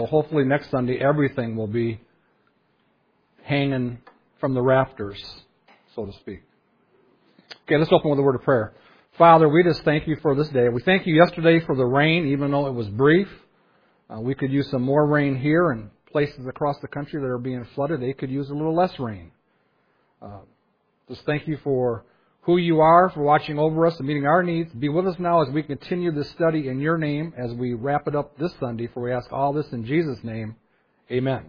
So hopefully next Sunday everything will be hanging from the rafters, so to speak. Okay, let's open with a word of prayer. Father, we just thank you for this day. We thank you yesterday for the rain, even though it was brief. We could use some more rain here, and places across the country that are being flooded, they could use a little less rain. Just thank you for who you are, for watching over us and meeting our needs. Be with us now as we continue this study in your name as we wrap it up this Sunday, for we ask all this in Jesus' name. Amen.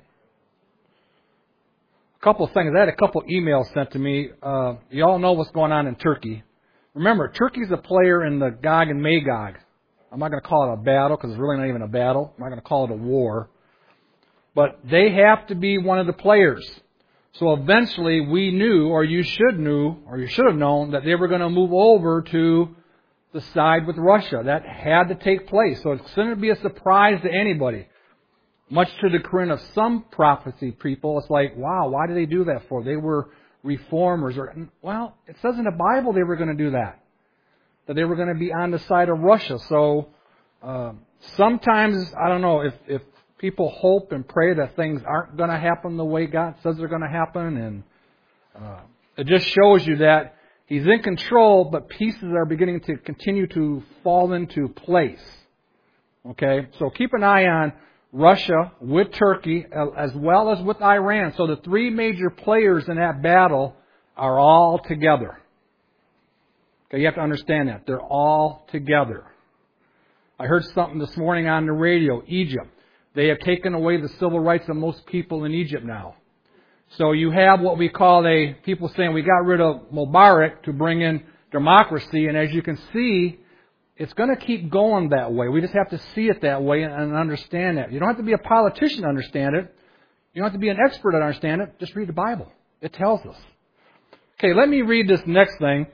A couple of things. I had a couple emails sent to me. You all know what's going on in Turkey. Remember, Turkey's a player in the Gog and Magog. I'm not going to call it a battle because it's really not even a battle. I'm not going to call it a war. But they have to be one of the players. So eventually we knew, or you should have known, that they were going to move over to the side with Russia. That had to take place. So it's going to be a surprise to anybody. Much to the chagrin of some prophecy people, it's like, wow, why did they do that for? They were reformers. Well, it says in the Bible they were going to do that. That they were going to be on the side of Russia. So sometimes, I don't know, if people hope and pray that things aren't going to happen the way God says they're going to happen, and it just shows you that He's in control, but pieces are beginning to continue to fall into place. Okay? So keep an eye on Russia with Turkey as well as with Iran. So the three major players in that battle are all together. Okay, you have to understand that. They're all together. I heard something this morning on the radio. Egypt. They have taken away the civil rights of most people in Egypt now. So you have what we call people saying we got rid of Mubarak to bring in democracy. And as you can see, it's going to keep going that way. We just have to see it that way and understand that. You don't have to be a politician to understand it. You don't have to be an expert to understand it. Just read the Bible. It tells us. Okay, let me read this next thing.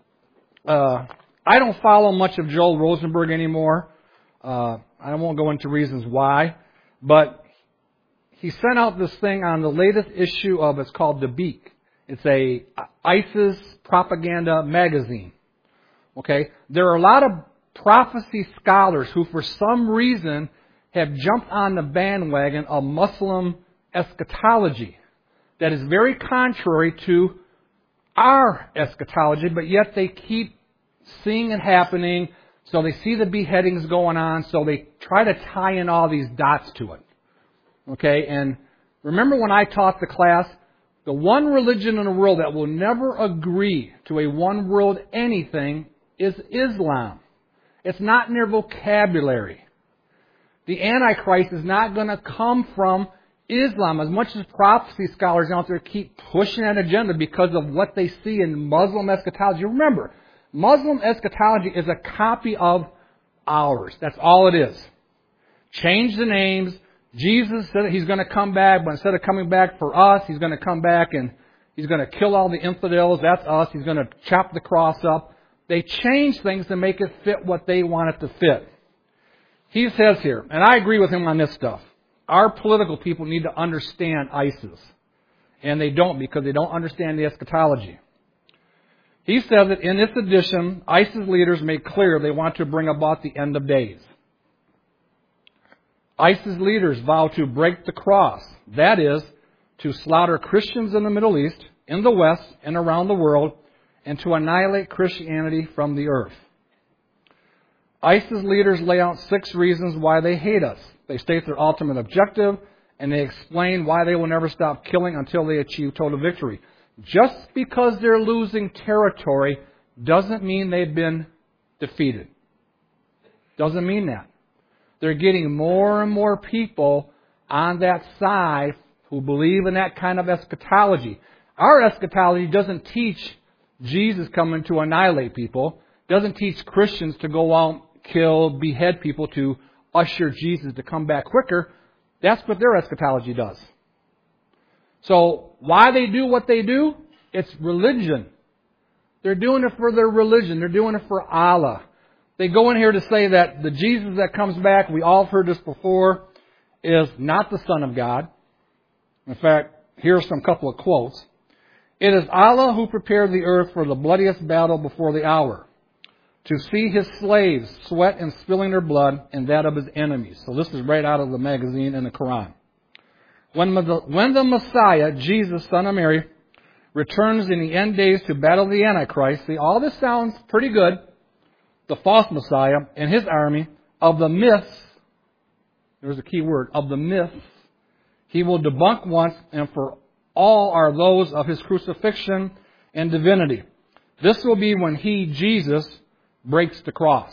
I don't follow much of Joel Rosenberg anymore. I won't go into reasons why. But he sent out this thing on the latest issue of, it's called The Beak. It's a ISIS propaganda magazine. Okay? There are a lot of prophecy scholars who for some reason have jumped on the bandwagon of Muslim eschatology that is very contrary to our eschatology, but yet they keep seeing it happening. So they see the beheadings going on, so they try to tie in all these dots to it. Okay, and remember when I taught the class, the one religion in the world that will never agree to a one world anything is Islam. It's not in their vocabulary. The Antichrist is not going to come from Islam. As much as prophecy scholars out there keep pushing that agenda because of what they see in Muslim eschatology. Remember, Muslim eschatology is a copy of ours. That's all it is. Change the names. Jesus said that He's going to come back, but instead of coming back for us, He's going to come back and He's going to kill all the infidels. That's us. He's going to chop the cross up. They change things to make it fit what they want it to fit. He says here, and I agree with him on this stuff, our political people need to understand ISIS. And they don't, because they don't understand the eschatology. He says that in this edition, ISIS leaders made clear they want to bring about the end of days. ISIS leaders vow to break the cross. That is, to slaughter Christians in the Middle East, in the West, and around the world, and to annihilate Christianity from the earth. ISIS leaders lay out 6 reasons why they hate us. They state their ultimate objective, and they explain why they will never stop killing until they achieve total victory. Just because they're losing territory doesn't mean they've been defeated. Doesn't mean that. They're getting more and more people on that side who believe in that kind of eschatology. Our eschatology doesn't teach Jesus coming to annihilate people. Doesn't teach Christians to go out, kill, behead people to usher Jesus to come back quicker. That's what their eschatology does. So why they do what they do? It's religion. They're doing it for their religion. They're doing it for Allah. They go in here to say that the Jesus that comes back, we all have heard this before, is not the Son of God. In fact, here's some couple of quotes. It is Allah who prepared the earth for the bloodiest battle before the hour. to see his slaves sweat and spilling their blood and that of his enemies. So this is right out of the magazine in the Quran. When the Messiah, Jesus, son of Mary, returns in the end days to battle the Antichrist, see, all this sounds pretty good. The false Messiah and his army of the myths, there's a key word, of the myths, he will debunk once and for all are those of his crucifixion and divinity. This will be when he, Jesus, breaks the cross.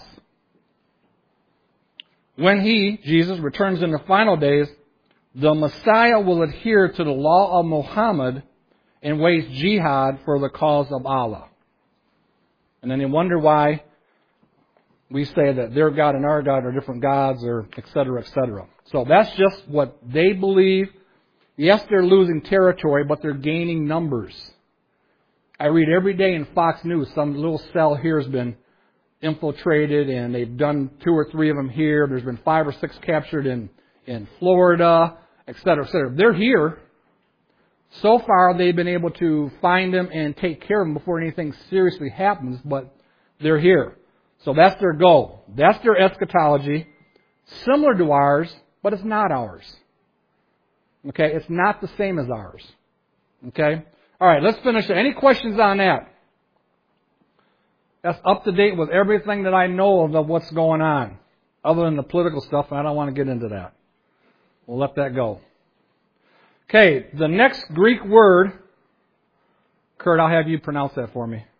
When he, Jesus, returns in the final days, the Messiah will adhere to the law of Muhammad and wage jihad for the cause of Allah. And then they wonder why we say that their God and our God are different gods, or et cetera, et cetera. So that's just what they believe. Yes, they're losing territory, but they're gaining numbers. I read every day in Fox News, some little cell here has been infiltrated, and they've done 2 or 3 of them here. There's been 5 or 6 captured in Florida, et cetera, et cetera. They're here. So far, they've been able to find them and take care of them before anything seriously happens, but they're here. So that's their goal. That's their eschatology. Similar to ours, but it's not ours. Okay? It's not the same as ours. Okay? All right, let's finish it. Any questions on that? That's up to date with everything that I know of what's going on, other than the political stuff, and I don't want to get into that. We'll let that go. Okay, the next Greek word, Kurt, I'll have you pronounce that for me.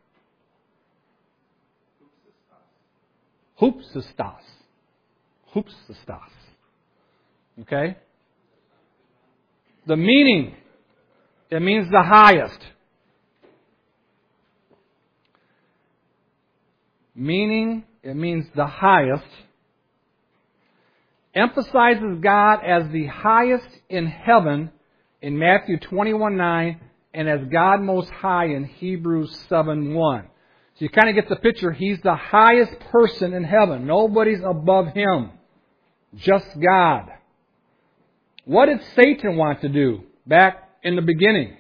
Hoopsistos. Hoopsistos. Okay? The meaning, it means the highest. Meaning, it means the highest. Emphasizes God as the highest in heaven in Matthew 21:9 and as God Most High in Hebrews 7:1. So you kind of get the picture. He's the highest person in heaven. Nobody's above him. Just God. What did Satan want to do back in the beginning?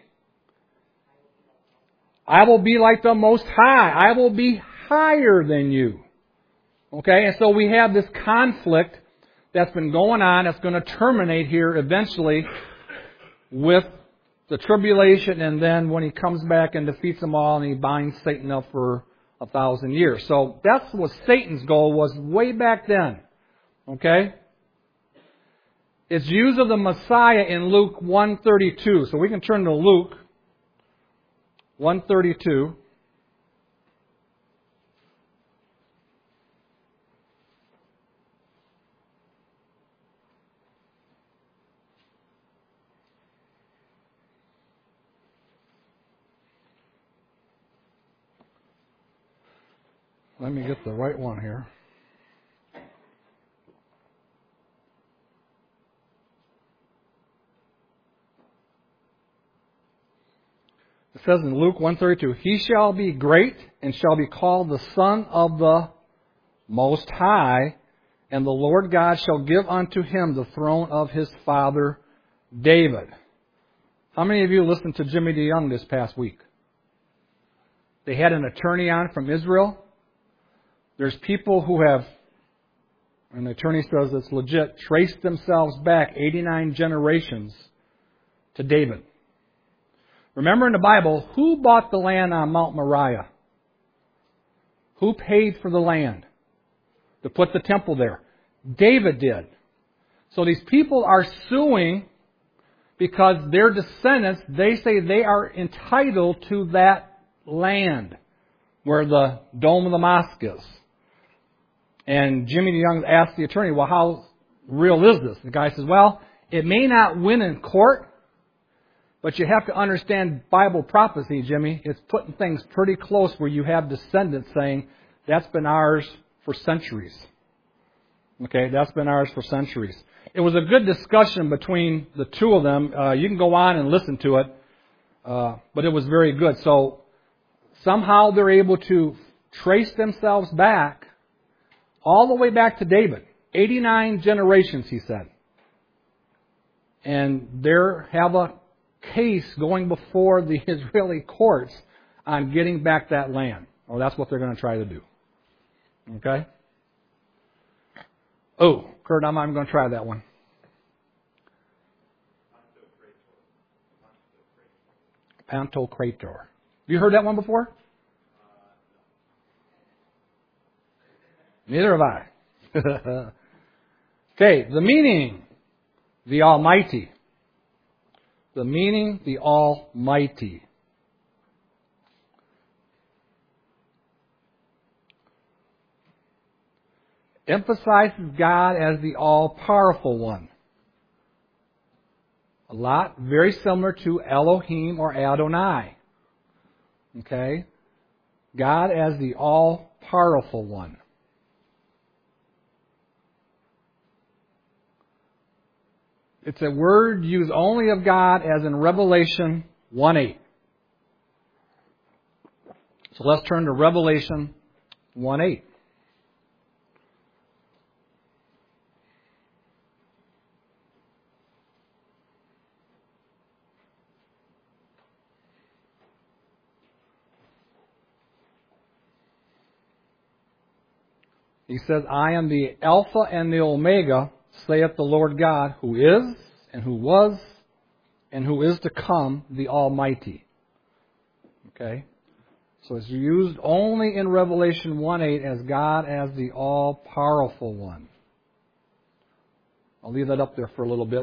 I will be like the Most High. I will be higher than you. Okay, and so we have this conflict that's been going on. That's going to terminate here eventually with the tribulation, and then when he comes back and defeats them all and he binds Satan up for 1,000 years. So that's what Satan's goal was way back then. Okay? It's used of the Messiah in Luke 1:32. So we can turn to Luke 1:32. Let me get the right one here. It says in Luke 1:32, He shall be great and shall be called the Son of the Most High, and the Lord God shall give unto him the throne of his father David. How many of you listened to Jimmy DeYoung this past week? They had an attorney on from Israel. There's people who have, and the attorney says it's legit, traced themselves back 89 generations to David. Remember in the Bible, who bought the land on Mount Moriah? Who paid for the land to put the temple there? David did. So these people are suing because their descendants, they say they are entitled to that land where the dome of the mosque is. And Jimmy DeYoung asked the attorney, well, how real is this? The guy says, well, it may not win in court, but you have to understand Bible prophecy, Jimmy. It's putting things pretty close where you have descendants saying, that's been ours for centuries. Okay, that's been ours for centuries. It was a good discussion between the two of them. You can go on and listen to it, but it was very good. So somehow they're able to trace themselves back all the way back to David. 89 generations, he said. And they have a case going before the Israeli courts on getting back that land. Or that's what they're going to try to do. Okay? Oh, Kurt, I'm not even going to try that one. Pantocrator. Have you heard that one before? Neither have I. Okay, the meaning, the Almighty. The meaning, the Almighty. Emphasizes God as the all-powerful one. A lot very similar to Elohim or Adonai. Okay? God as the all-powerful one. It's a word used only of God as in Revelation 1:8. So let's turn to Revelation 1:8. He says, I am the Alpha and the Omega, saith the Lord God, who is, and who was, and who is to come, the Almighty. Okay? So it's used only in Revelation 1:8 as God as the all-powerful one. I'll leave that up there for a little bit.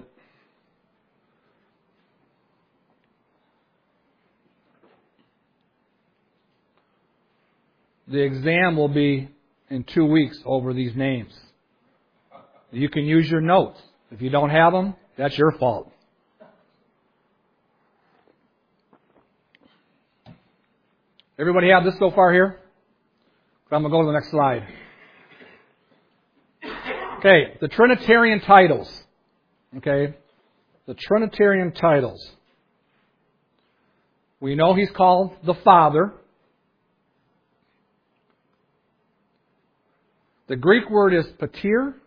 The exam will be in 2 weeks over these names. You can use your notes. If you don't have them, that's your fault. Everybody have this so far here? I'm going to go to the next slide. Okay, the Trinitarian titles. Okay, the Trinitarian titles. We know He's called the Father. The Greek word is pater.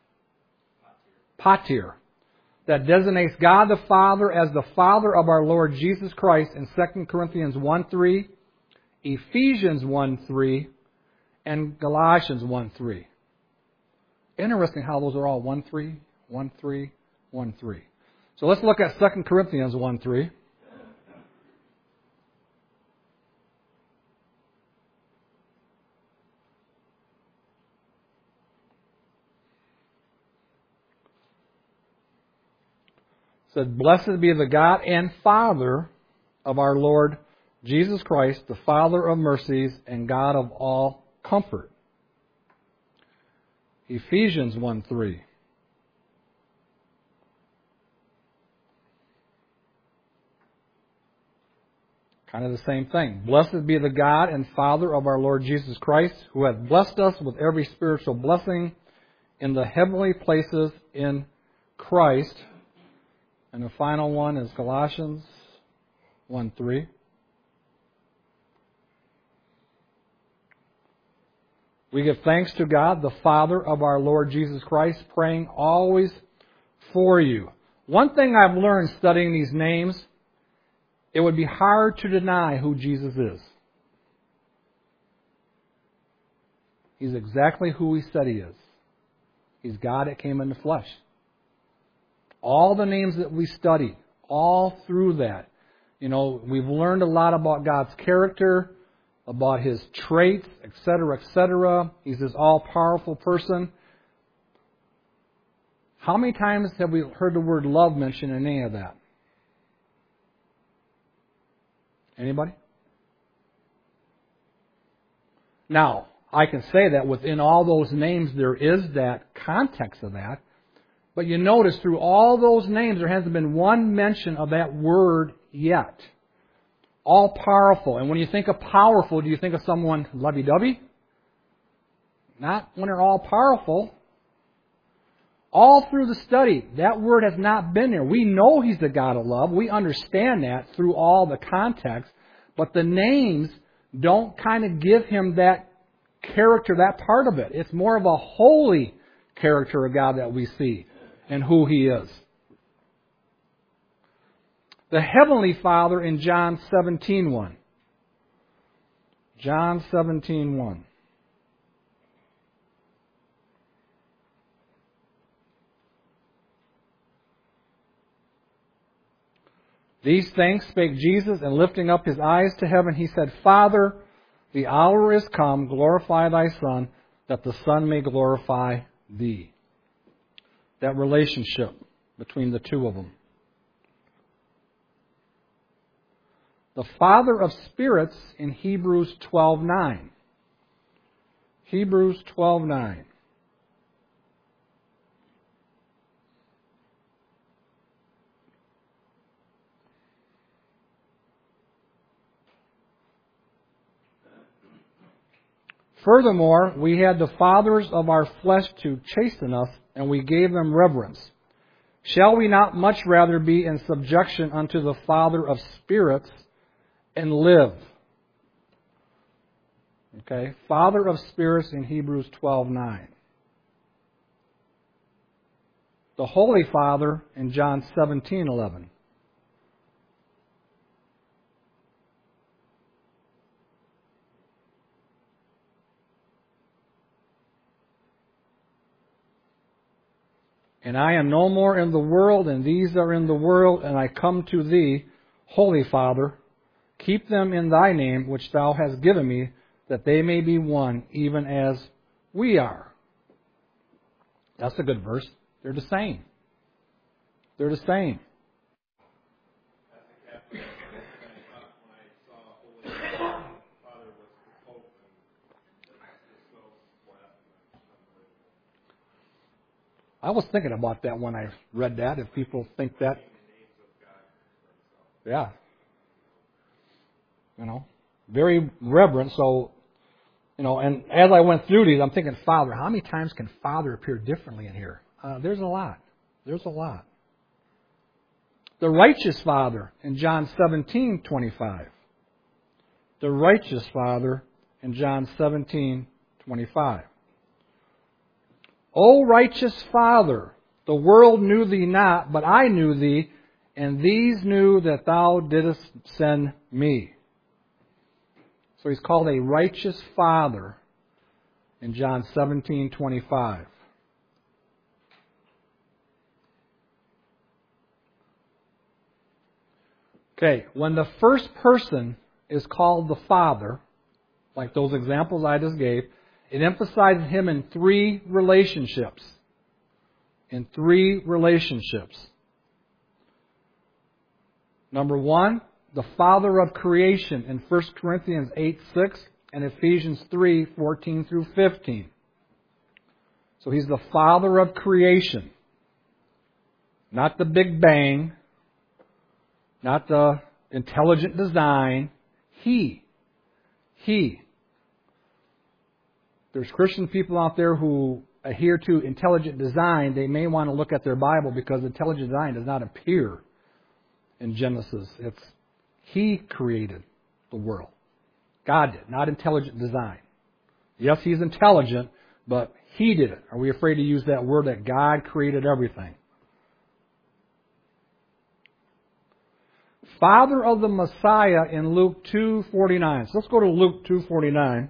Pater. That designates God the Father as the Father of our Lord Jesus Christ in 2 Corinthians 1:3, Ephesians 1:3, and Galatians 1:3. Interesting how those are all 1:3, 1:3, 1:3. So let's look at 2 Corinthians 1:3. It said, Blessed be the God and Father of our Lord Jesus Christ, the Father of mercies and God of all comfort. Ephesians 1:3. Kind of the same thing. Blessed be the God and Father of our Lord Jesus Christ, who hath blessed us with every spiritual blessing in the heavenly places in Christ. And the final one is Galatians 1:3. We give thanks to God, the Father of our Lord Jesus Christ, praying always for you. One thing I've learned studying these names, it would be hard to deny who Jesus is. He's exactly who He said He is. He's God that came in the flesh. All the names that we study, all through that, we've learned a lot about God's character, about His traits, etc., etc. He's this all-powerful person. How many times have we heard the word love mentioned in any of that? Anybody? Now, I can say that within all those names there is that context of that. But you notice through all those names there hasn't been one mention of that word yet. All powerful. And when you think of powerful, do you think of someone lovey-dovey? Not when they're all powerful. All through the study, that word has not been there. We know He's the God of love. We understand that through all the context. But the names don't kind of give Him that character, that part of it. It's more of a holy character of God that we see and who He is. The Heavenly Father in John 17:1. John 17:1. These things spake Jesus, and lifting up his eyes to heaven, he said, Father, the hour is come, glorify thy Son, that the Son may glorify thee. That relationship between the two of them. The Father of spirits in Hebrews 12:9. Hebrews 12:9. Furthermore, we had the fathers of our flesh to chasten us, and we gave them reverence. Shall we not much rather be in subjection unto the Father of spirits and live? Okay, Father of spirits in Hebrews 12:9. The Holy Father in John 17:11. And I am no more in the world, and these are in the world, and I come to thee, Holy Father. Keep them in thy name, which thou hast given me, that they may be one, even as we are. That's a good verse. They're the same. They're the same. I was thinking about that when I read that, if people think that. Yeah. You know, very reverent. So, you know, and as I went through these, I'm thinking, Father, how many times can Father appear differently in here? There's a lot. There's a lot. The righteous Father in John 17:25. The righteous Father in John 17:25. O righteous Father, the world knew thee not, but I knew thee, and these knew that thou didst send me. So he's called a righteous Father in John 17:25. Okay, when the first person is called the Father, like those examples I just gave, it emphasizes him in three relationships. In three relationships. Number one, the Father of creation in 1 Corinthians 8:6 and Ephesians 3:14 through 15. So he's the Father of creation. Not the Big Bang. Not the intelligent design. He. There's Christian people out there who adhere to intelligent design. They may want to look at their Bible because intelligent design does not appear in Genesis. It's He created the world. God did, not intelligent design. Yes, He's intelligent, but He did it. Are we afraid to use that word that God created everything? Father of the Messiah in Luke 2:49. So let's go to Luke 2:49.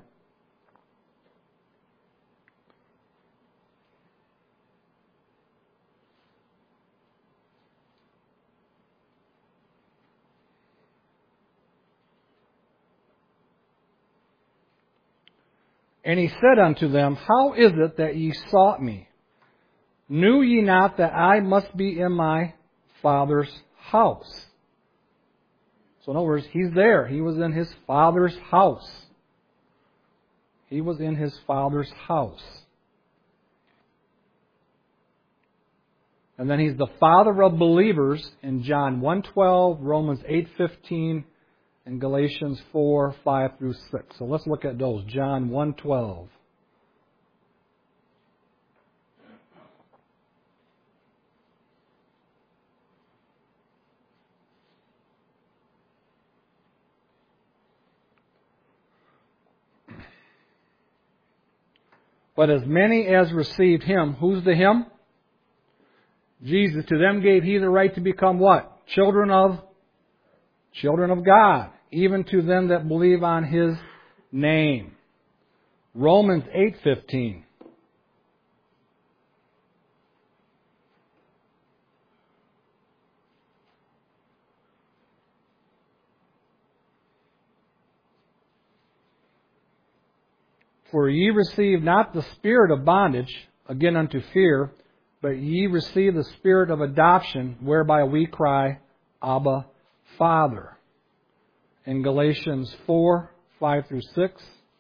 And he said unto them, How is it that ye sought me? Knew ye not that I must be in my Father's house? So in other words, he's there. He was in his Father's house. He was in his Father's house. And then he's the Father of believers in John 1:12, Romans 8:15, and Galatians 4:5 through 6. So let's look at those. John 1:12. But as many as received him, who's the him? Jesus. To them gave he the right to become what? Children of God. Even to them that believe on his name. Romans 8:15. For ye receive not the spirit of bondage, again unto fear, but ye receive the spirit of adoption, whereby we cry, Abba, Father. In Galatians 4, 5 through 6.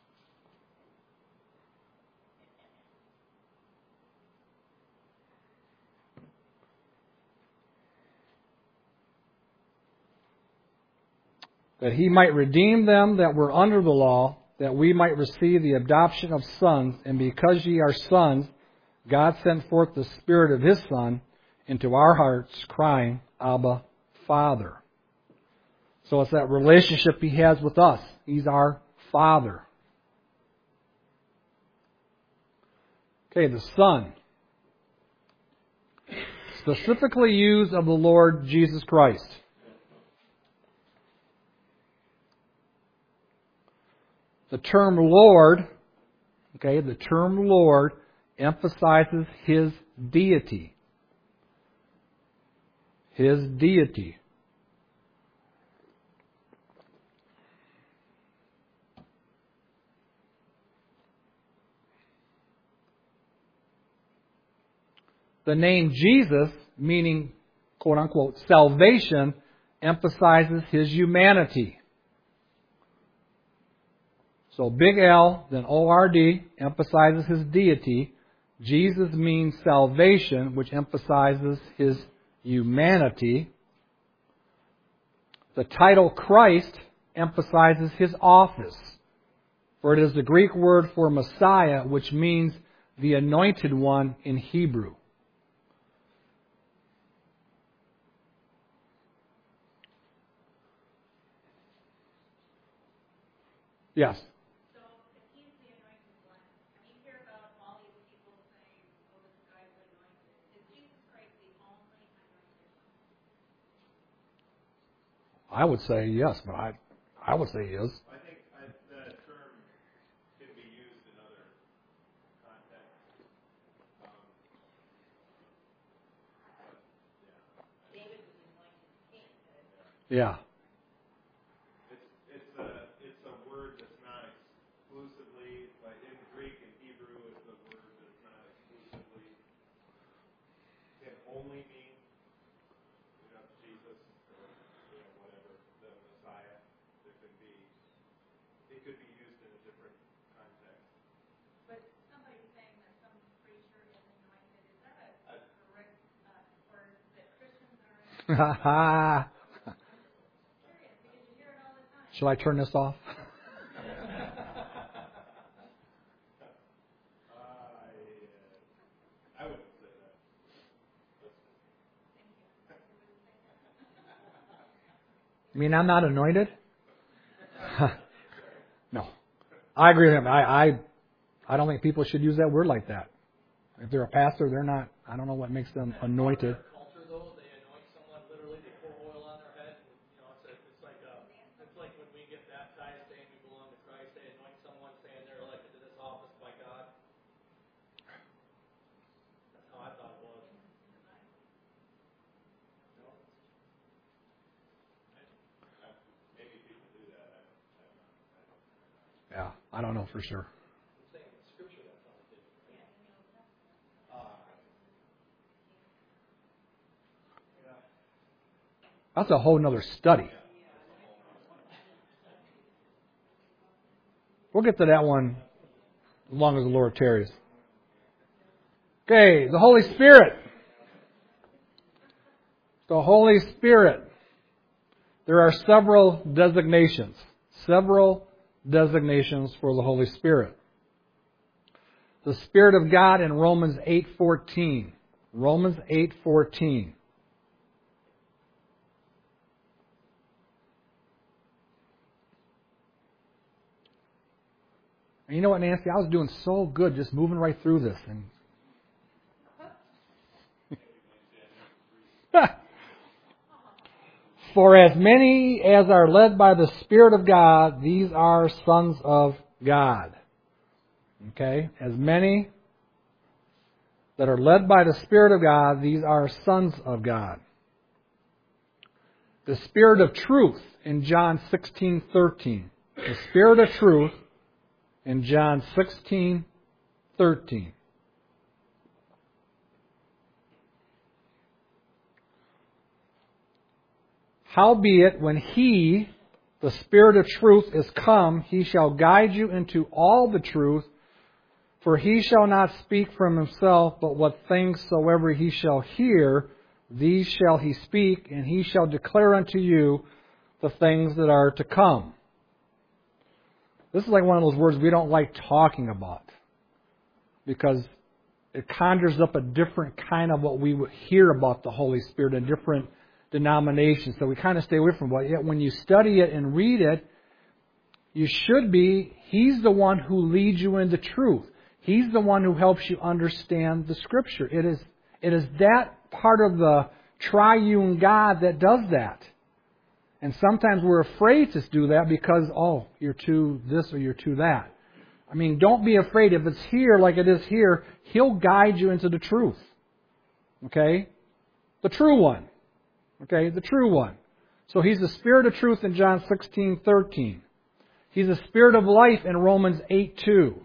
That he might redeem them that were under the law, that we might receive the adoption of sons, and because ye are sons, God sent forth the Spirit of His Son into our hearts, crying, Abba, Father. So it's that relationship He has with us. He's our Father. Okay, the Son. Specifically used of the Lord Jesus Christ. The term Lord, the term Lord emphasizes His deity. His deity. The name Jesus, meaning, quote unquote, salvation, emphasizes His humanity. So big L, then O-R-D, emphasizes His deity. Jesus means salvation, which emphasizes His humanity. The title Christ emphasizes His office. For it is the Greek word for Messiah, which means the anointed one in Hebrew. Yes. I would say yes, but I would say he is. I think the term can be used in other contexts. Yeah. It's a word that's not exclusively, like in Greek and Hebrew, it's a word that's not exclusively, can only mean, Jesus or whatever, the Messiah. It could be used in a different context. But somebody's saying that some preacher is anointed. Is that a correct word that Christians are in? Shall I turn this off? I wouldn't say that. You mean I'm not anointed? No. I agree with him. I don't think people should use that word like that. If they're a pastor, they're not. I don't know what makes them anointed. Culture, though, they anoint someone literally. They pour oil on their head. And, it's like when we get baptized, saying we belong to Christ. They anoint someone, saying they're elected to this office by God. That's how I thought it was. Maybe people do that. Yeah, I don't know for sure. I'm saying in Scripture that's how they did it. That's a whole nother study. We'll get to that one as long as the Lord tarries. Okay, the Holy Spirit. The Holy Spirit. There are several designations. Several designations for the Holy Spirit. The Spirit of God in Romans 8:14. Romans 8:14. And you know what, Nancy? I was doing so good just moving right through this. And for as many as are led by the Spirit of God, these are sons of God. Okay? As many that are led by the Spirit of God, these are sons of God. The Spirit of truth in John 16:13. The Spirit of truth in John 16:13. Howbeit, when He, the Spirit of truth, is come, He shall guide you into all the truth, for He shall not speak from Himself, but what things soever He shall hear, these shall He speak, and He shall declare unto you the things that are to come. This is like one of those words we don't like talking about, because it conjures up a different kind of what we would hear about the Holy Spirit in different denominations. So we kind of stay away from it. But yet when you study it and read it, you should be, He's the one who leads you into truth. He's the one who helps you understand the Scripture. It is that part of the triune God that does that. And sometimes we're afraid to do that because, oh, you're too this or you're too that. I mean, don't be afraid. If it's here like it is here, He'll guide you into the truth. Okay? The true one. Okay? The true one. So He's the Spirit of truth in John 16:13. He's the Spirit of life in Romans 8:2.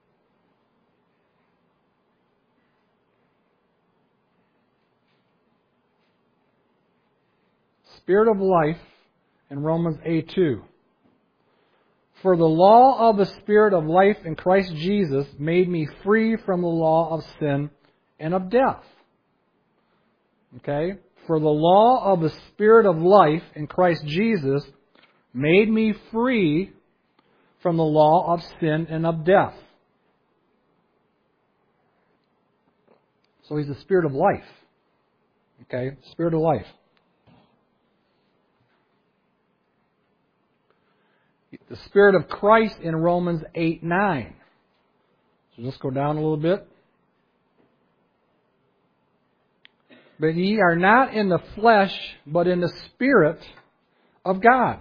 Spirit of life in Romans 8:2. For the law of the Spirit of life in Christ Jesus made me free from the law of sin and of death. Okay? For the law of the Spirit of life in Christ Jesus made me free from the law of sin and of death. So He's the Spirit of life. Okay? Spirit of life. The Spirit of Christ in Romans 8:9. So let's go down a little bit. But ye are not in the flesh, but in the Spirit of God.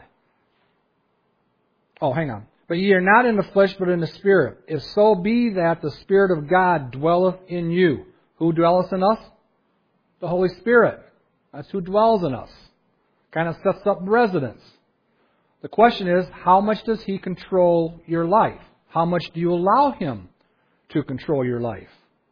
Oh, hang on. But ye are not in the flesh, but in the Spirit. If so be that the Spirit of God dwelleth in you. Who dwelleth in us? The Holy Spirit. That's who dwells in us. Kind of sets up residence. The question is, how much does He control your life? How much do you allow Him to control your life?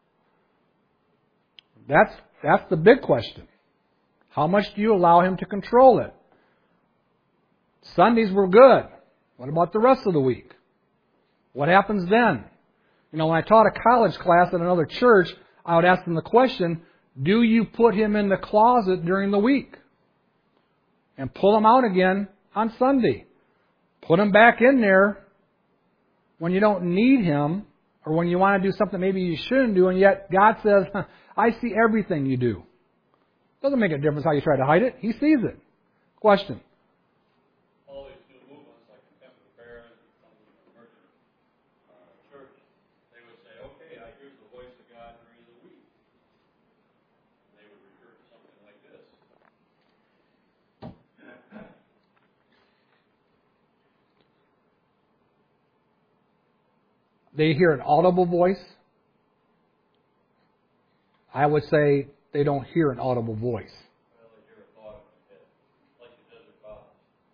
That's the big question. How much do you allow Him to control it? Sundays were good. What about the rest of the week? What happens then? You know, when I taught a college class at another church, I would ask them the question, do you put Him in the closet during the week? And pull Him out again on Sunday. Put Him back in there when you don't need Him, or when you want to do something maybe you shouldn't do, and yet God says, I see everything you do. Doesn't make a difference how you try to hide it. He sees it. Question. All these new movements, like Contemplative Parents, Emergent Church, they would say, okay, I hear the voice of God during the week. They would refer to something like this. They hear an audible voice. I would say they don't hear an audible voice. Well, they hear a thought in their head, like it does their fathers.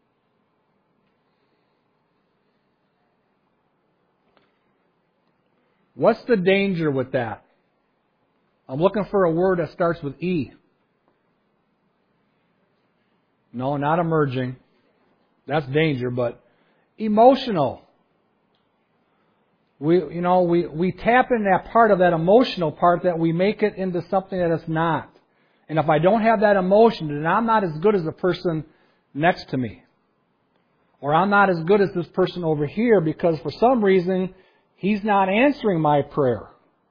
What's the danger with that? I'm looking for a word that starts with E. No, not emerging. That's danger, but emotional. We tap in that part of that emotional part that we make it into something that it's not. And if I don't have that emotion, then I'm not as good as the person next to me. Or I'm not as good as this person over here because for some reason he's not answering my prayer.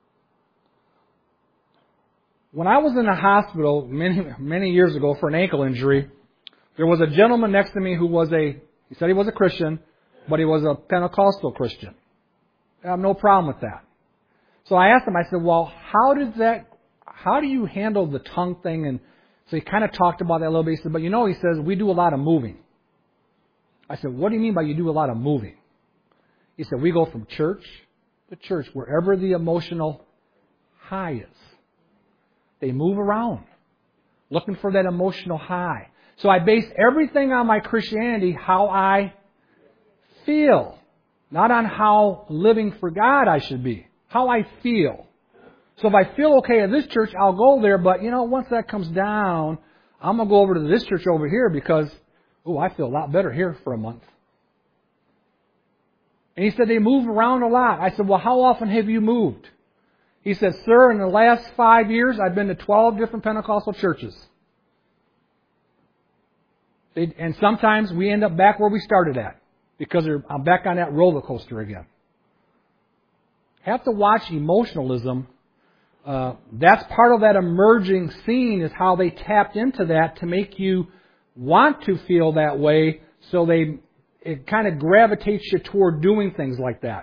When I was in the hospital many years ago for an ankle injury, there was a gentleman next to me who he said he was a Christian, but he was a Pentecostal Christian. I have no problem with that. So I asked him, I said, well, how do you handle the tongue thing? And so he kind of talked about that a little bit. He said, but he says, we do a lot of moving. I said, what do you mean by you do a lot of moving? He said, we go from church to church, wherever the emotional high is. They move around, looking for that emotional high. So I base everything on my Christianity how I feel. not on how living for God I should be, how I feel. So if I feel okay at this church, I'll go there, but once that comes down, I'm going to go over to this church over here because, I feel a lot better here for a month. And he said they move around a lot. I said, well, how often have you moved? He said, sir, in the last 5 years, I've been to 12 different Pentecostal churches. And sometimes we end up back where we started at because I'm back on that roller coaster again. Have to watch emotionalism. That's part of that emerging scene is how they tapped into that to make you want to feel that way, so it kind of gravitates you toward doing things like that.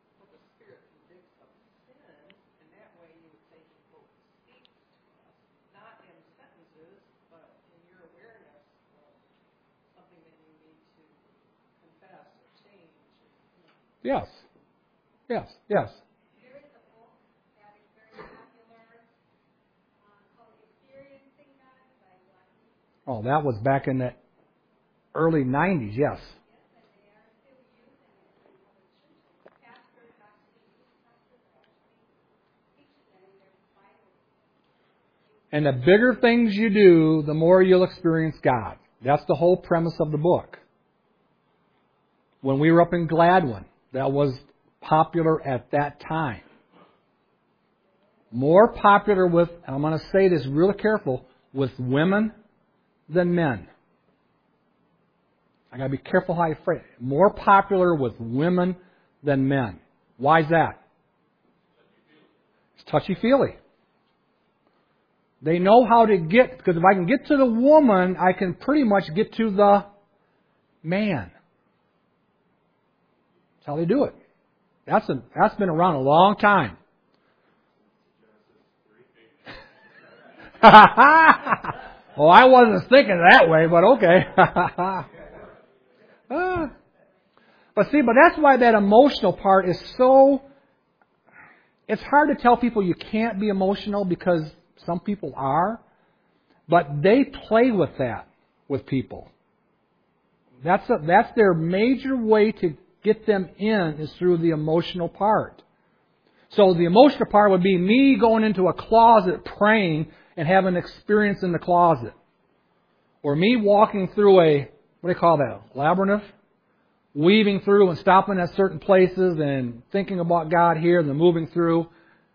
Yes. Yes. Yes. There is a book that is very popular called Experiencing God by John. Oh, that was back in the early 90s, yes. Yes, and they are still using it in other churches. Pastors actually teach it in their Bible. And the bigger things you do, the more you'll experience God. That's the whole premise of the book. When we were up in Gladwin, that was popular at that time. More popular with, and I'm going to say this really careful, with women than men. I got to be careful how I phrase it. More popular with women than men. Why is that? It's touchy-feely. They know how to get, because if I can get to the woman, I can pretty much get to the man. That's how they do it. That's been around a long time. Well, I wasn't thinking that way, but okay. But that's why that emotional part is so... It's hard to tell people you can't be emotional because some people are. But they play with that with people. That's their major way to get them in is through the emotional part. So the emotional part would be me going into a closet praying and having an experience in the closet. Or me walking through what do they call that? Labyrinth? Weaving through and stopping at certain places and thinking about God here and then moving through.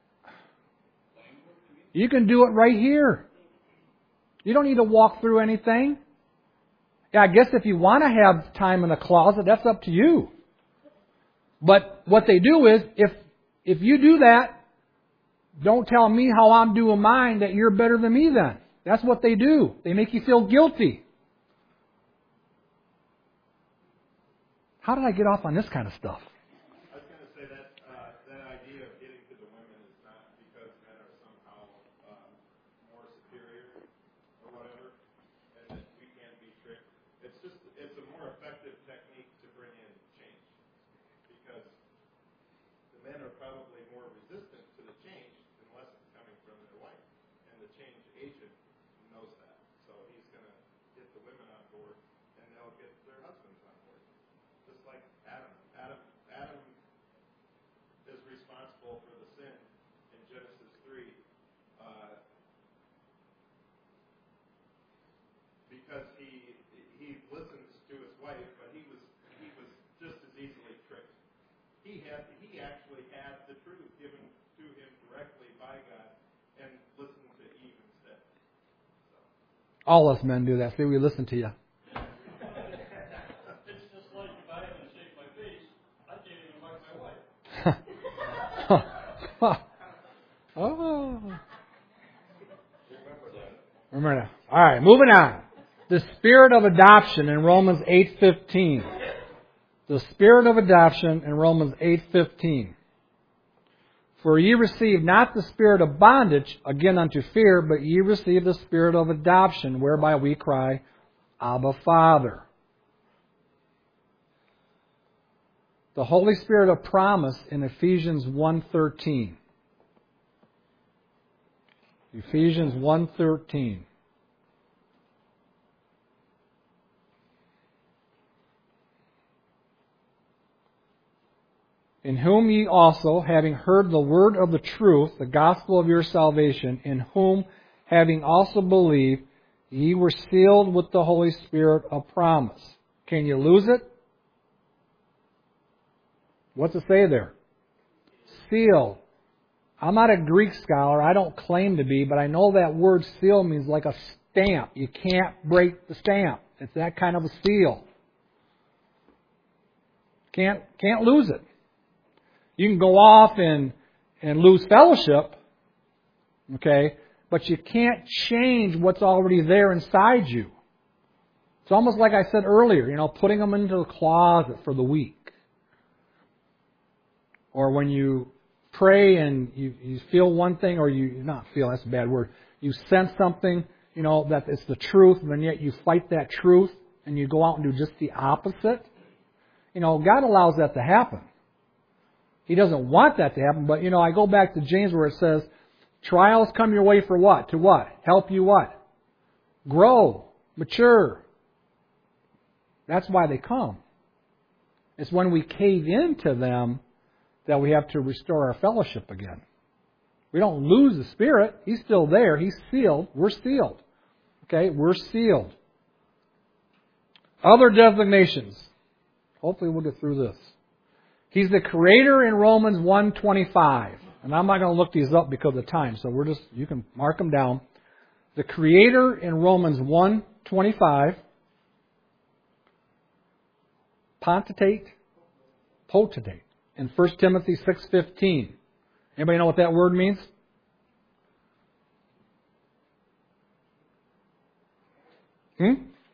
You can do it right here. You don't need to walk through anything. Yeah, I guess if you want to have time in a closet, that's up to you. But what they do is, if you do that, don't tell me how I'm doing mine that you're better than me then. That's what they do. They make you feel guilty. How did I get off on this kind of stuff? I was going to say that that idea of getting to the women is not because men are somehow more superior or whatever, and that we can't be tricked. It's a more effective technique to bring in change, because the men are probably more resistant to the change unless it's coming from their wife, and the change agent knows that, so he's going to get the women on board, and they'll get their husbands on board. Just like Adam. Adam is responsible for the sin in Genesis 3 because he listens to his wife, but he was just as easily tricked. He actually had the truth given to him directly by God and listened to Eve instead. So. All us men do that. See, we listen to you. It's just like if I haven't shaved my face, I can't even wipe my wife. Oh. Remember that. All right, moving on. The spirit of adoption in Romans 8:15. The spirit of adoption in Romans 8:15. For ye receive not the spirit of bondage again unto fear, but ye receive the spirit of adoption, whereby we cry, Abba, Father. The Holy Spirit of promise in Ephesians 1:13. Ephesians 1:13. in whom ye also, having heard the word of the truth, the gospel of your salvation, in whom, having also believed, ye were sealed with the Holy Spirit of promise. Can you lose it? What's it say there? Sealed. I'm not a Greek scholar. I don't claim to be, but I know that word seal means like a stamp. You can't break the stamp. It's that kind of a seal. Can't lose it. You can go off and lose fellowship, okay, but you can't change what's already there inside you. It's almost like I said earlier, putting them into the closet for the week. Or when you pray and you feel one thing, or you not feel, that's a bad word, you sense something, that it's the truth, and yet you fight that truth and you go out and do just the opposite. God allows that to happen. He doesn't want that to happen, but I go back to James where it says, trials come your way for what? To what? Help you what? Grow. Mature. That's why they come. It's when we cave into them that we have to restore our fellowship again. We don't lose the Spirit. He's still there. He's sealed. We're sealed. Okay? We're sealed. Other designations. Hopefully we'll get through this. He's the Creator in Romans 1:25. And I'm not going to look these up because of time, so you can mark them down. The Creator in Romans 1:25. Potentate. In 1 Timothy 6:15. Anybody know what that word means? Yeah.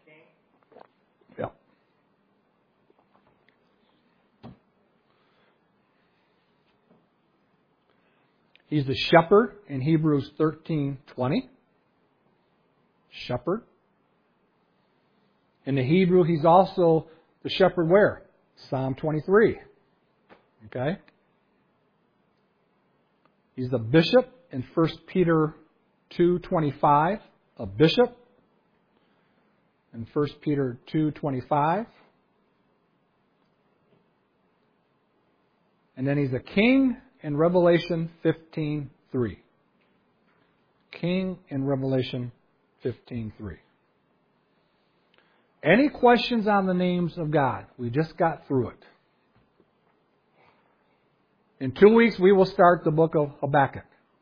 He's the shepherd in Hebrews 13:20. Shepherd. In the Hebrew, he's also the shepherd where? Psalm 23. Okay? He's the bishop in 1 Peter 2:25. A bishop in 1 Peter 2:25. And then he's a king in Revelation 15:3. King in Revelation 15:3. Any questions on the names of God? We just got through it. In 2 weeks, we will start the book of Habakkuk.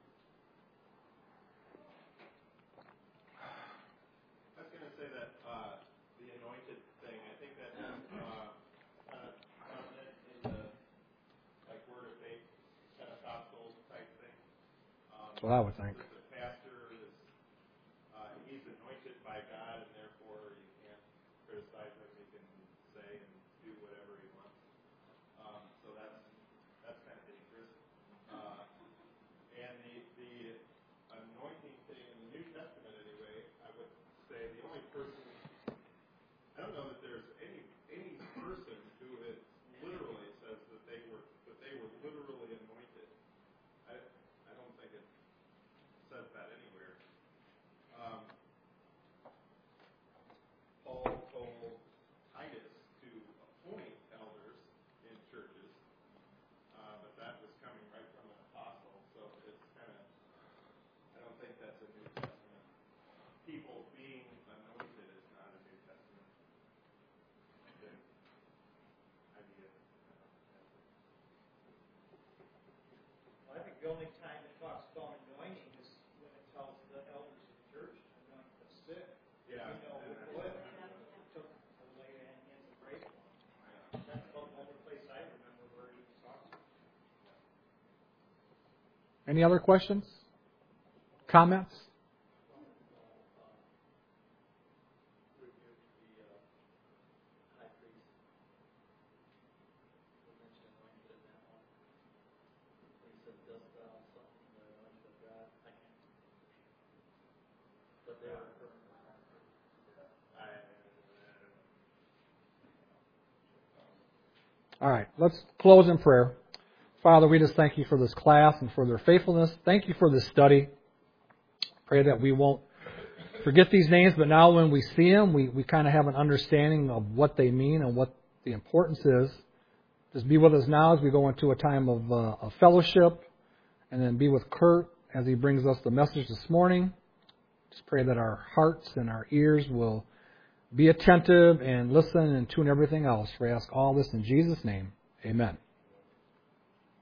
I was going to say that the anointed thing, I think that kind of prominent in the Word of Faith Pentecostal type thing. That's what I would think. The pastor is he's anointed by God, and therefore you can't criticize him. He can say and do whatever he wants. So that's kind of dangerous. And the anointing thing in the New Testament, anyway, I would say the only person, I don't know that there's any person who it literally says that they were literally anointed. I don't think it says that anywhere. Paul told Titus to appoint elders in churches, but that was coming right from an apostle, so it's kind of, I don't think that's a New Testament. People being anointed is not a New Testament idea. Well, I think the only time it talks about anointing is when it tells the elders of the church to anoint the sick. Yeah. What took the lay hands and pray for them. That's about the only place I remember where he was talking. Any other questions? Comments? All right, let's close in prayer. Father, we just thank you for this class and for their faithfulness. Thank you for this study. Pray that we won't forget these names, but now when we see them, we kind of have an understanding of what they mean and what the importance is Just be with us now as we go into a time of fellowship, and then be with Kurt as he brings us the message this morning. Just pray that our hearts and our ears will be attentive and listen and tune everything else. We ask all this in Jesus' name. Amen.